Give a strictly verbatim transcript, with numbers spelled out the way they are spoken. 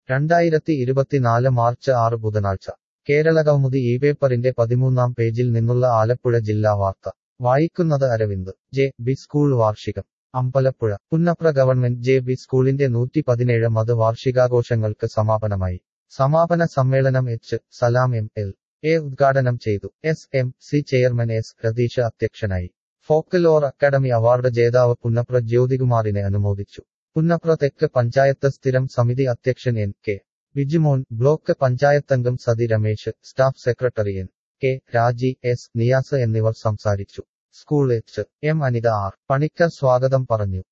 രണ്ടായിരത്തി ഇരുപത്തിനാല് മാർച്ച് ആറ് ബുധനാഴ്ച കേരളകൗമുദി ഈ പേപ്പറിന്റെ പതിമൂന്നാം പേജിൽ നിന്നുള്ള ആലപ്പുഴ ജില്ലാ വാർത്ത വായിക്കുന്നത് അരവിന്ദ്. ജെ ബി സ്കൂൾ വാർഷികം Ambalappuzha. Punnapra government J B സ്കൂളിന്റെ നൂറ്റി പതിനേഴാമത് വാർഷികാഘോഷങ്ങൾക്ക് സമാപനമായി. സമാപന സമ്മേളനം H Salam M L A ഉദ്ഘാടനം ചെയ്തു. S M C chairman S Ratheesh അധ്യക്ഷനായി. ഫോക്ക്ലോർ അക്കാദമി അവാർഡ് ജേതാവ് പുന്നപ്ര ജ്യോതികുമാറിനെ അനുമോദിച്ചു. പുന്നപ്ര തെക്ക് പഞ്ചായത്ത് സ്ഥിരം സമിതി അധ്യക്ഷൻ എൻ കെ ബിജുമോൻ, ബ്ലോക്ക് പഞ്ചായത്തംഗം Sathi Ramesh, staff secretary N K Raji, S Niyas എന്നിവർ സംസാരിച്ചു. School H M Anitha R Panicker സ്വാഗതം പറഞ്ഞു.